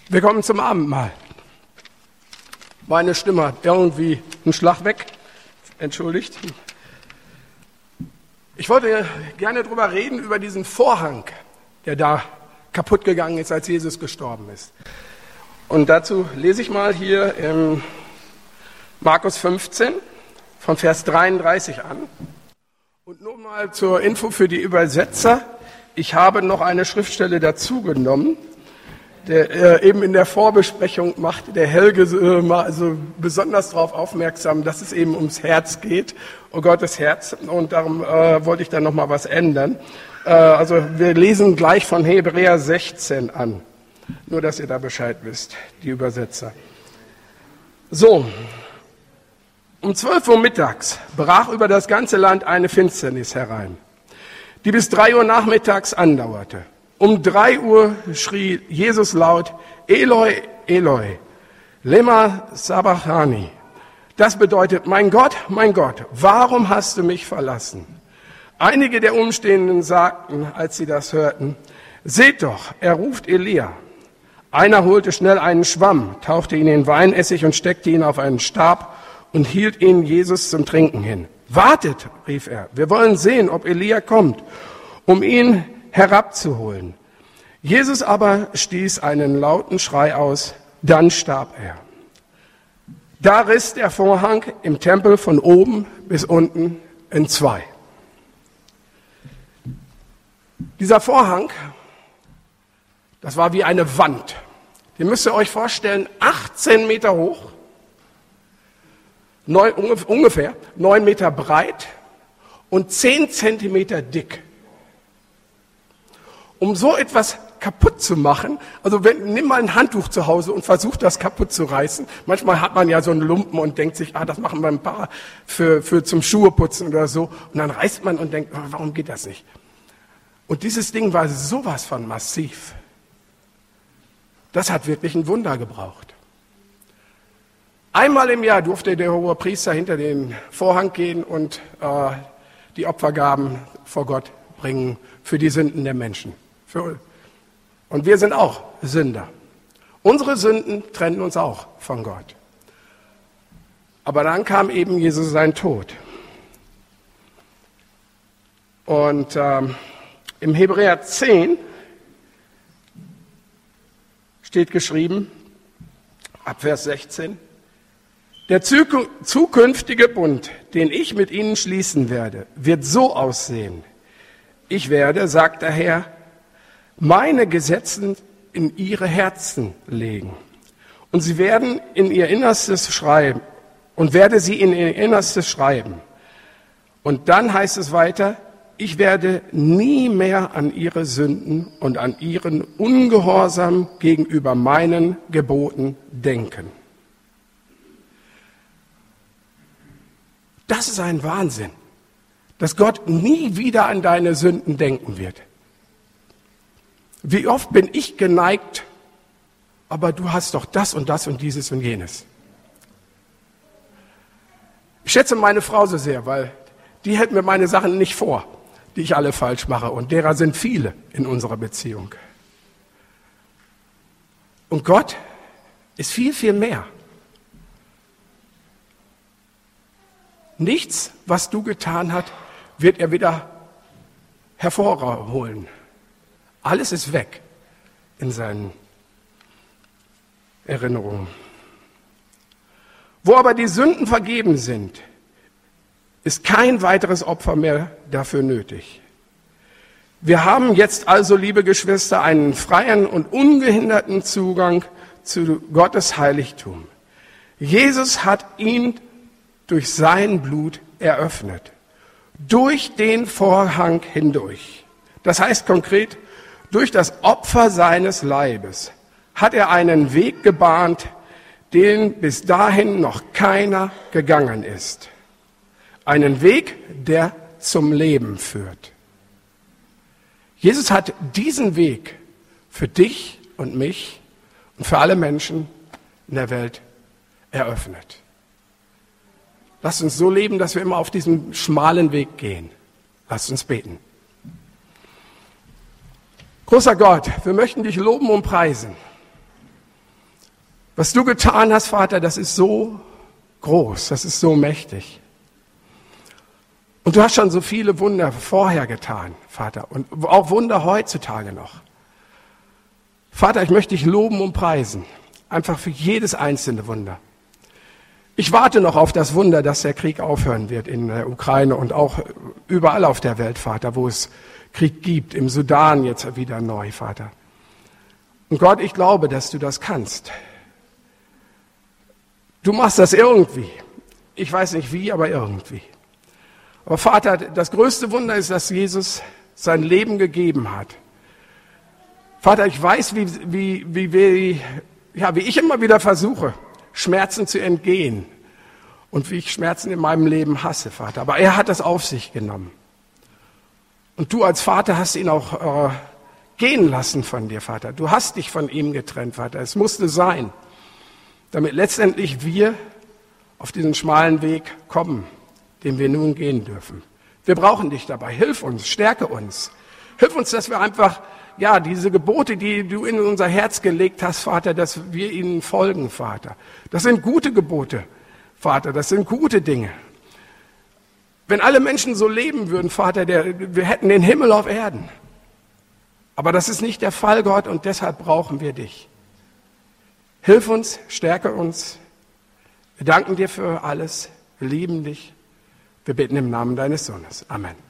Wir kommen zum Abendmahl. Meine Stimme hat irgendwie einen Schlag weg. Entschuldigt. Ich wollte gerne drüber reden, über diesen Vorhang, der da kaputt gegangen ist, als Jesus gestorben ist. Und dazu lese ich mal hier im Markus 15 von Vers 33 an. Und nur mal zur Info für die Übersetzer. Ich habe noch eine Schriftstelle dazu genommen, der eben in der Vorbesprechung macht der Helge also besonders darauf aufmerksam, dass es eben ums Herz geht, um Gottes Herz. Und darum wollte ich da noch mal was ändern. Also wir lesen gleich von Hebräer 16 an. Nur, dass ihr da Bescheid wisst, die Übersetzer. So, um 12 Uhr mittags brach über das ganze Land eine Finsternis herein, die bis 3 Uhr nachmittags andauerte. Um 3 Uhr schrie Jesus laut, Eloi, Eloi, lema sabachthani. Das bedeutet, mein Gott, warum hast du mich verlassen? Einige der Umstehenden sagten, als sie das hörten, seht doch, er ruft Elia. Einer holte schnell einen Schwamm, tauchte ihn in Weinessig und steckte ihn auf einen Stab und hielt ihn Jesus zum Trinken hin. Wartet, rief er, wir wollen sehen, ob Elia kommt, um ihn herabzuholen. Jesus aber stieß einen lauten Schrei aus, dann starb er. Da riss der Vorhang im Tempel von oben bis unten in 2. Dieser Vorhang, das war wie eine Wand. Die müsst ihr euch vorstellen, 18 Meter hoch, ungefähr 9 Meter breit und 10 Zentimeter dick. Um so etwas kaputt zu machen, also nimm mal ein Handtuch zu Hause und versuch das kaputt zu reißen. Manchmal hat man ja so einen Lumpen und denkt sich, das machen wir ein paar für zum Schuheputzen oder so. Und dann reißt man und denkt, warum geht das nicht? Und dieses Ding war sowas von massiv. Das hat wirklich ein Wunder gebraucht. Einmal im Jahr durfte der Hohepriester hinter den Vorhang gehen und die Opfergaben vor Gott bringen für die Sünden der Menschen. Und wir sind auch Sünder. Unsere Sünden trennen uns auch von Gott. Aber dann kam eben Jesus sein Tod. Und im Hebräer 10 steht geschrieben, ab Vers 16, der zukünftige Bund, den ich mit ihnen schließen werde, wird so aussehen. Ich werde, sagt der Herr, meine Gesetze in ihre Herzen legen. Und sie werden in ihr Innerstes schreiben. Und werde sie in ihr Innerstes schreiben. Und dann heißt es weiter, ich werde nie mehr an ihre Sünden und an ihren Ungehorsam gegenüber meinen Geboten denken. Das ist ein Wahnsinn, dass Gott nie wieder an deine Sünden denken wird. Wie oft bin ich geneigt, aber du hast doch das und dieses und jenes. Ich schätze meine Frau so sehr, weil die hält mir meine Sachen nicht vor, die ich alle falsch mache. Und derer sind viele in unserer Beziehung. Und Gott ist viel, viel mehr. Nichts, was du getan hast, wird er wieder hervorholen. Alles ist weg in seinen Erinnerungen. Wo aber die Sünden vergeben sind, ist kein weiteres Opfer mehr dafür nötig. Wir haben jetzt also, liebe Geschwister, einen freien und ungehinderten Zugang zu Gottes Heiligtum. Jesus hat ihn durch sein Blut eröffnet, durch den Vorhang hindurch. Das heißt konkret, durch das Opfer seines Leibes hat er einen Weg gebahnt, den bis dahin noch keiner gegangen ist. Einen Weg, der zum Leben führt. Jesus hat diesen Weg für dich und mich und für alle Menschen in der Welt eröffnet. Lasst uns so leben, dass wir immer auf diesem schmalen Weg gehen. Lasst uns beten. Großer Gott, wir möchten dich loben und preisen. Was du getan hast, Vater, das ist so groß, das ist so mächtig. Und du hast schon so viele Wunder vorher getan, Vater, und auch Wunder heutzutage noch. Vater, ich möchte dich loben und preisen, einfach für jedes einzelne Wunder. Ich warte noch auf das Wunder, dass der Krieg aufhören wird in der Ukraine und auch überall auf der Welt, Vater, wo es Krieg gibt, im Sudan jetzt wieder neu, Vater. Und Gott, ich glaube, dass du das kannst. Du machst das irgendwie. Ich weiß nicht wie, aber irgendwie. Aber Vater, das größte Wunder ist, dass Jesus sein Leben gegeben hat. Vater, ich weiß, wie ich immer wieder versuche, Schmerzen zu entgehen und wie ich Schmerzen in meinem Leben hasse, Vater. Aber er hat das auf sich genommen. Und du als Vater hast ihn auch gehen lassen von dir, Vater. Du hast dich von ihm getrennt, Vater. Es musste sein, damit letztendlich wir auf diesen schmalen Weg kommen, den wir nun gehen dürfen. Wir brauchen dich dabei. Hilf uns, stärke uns. Hilf uns, dass wir einfach, diese Gebote, die du in unser Herz gelegt hast, Vater, dass wir ihnen folgen, Vater. Das sind gute Gebote, Vater, das sind gute Dinge. Wenn alle Menschen so leben würden, Vater, wir hätten den Himmel auf Erden. Aber das ist nicht der Fall, Gott, und deshalb brauchen wir dich. Hilf uns, stärke uns. Wir danken dir für alles. Wir lieben dich. Wir bitten im Namen deines Sohnes. Amen.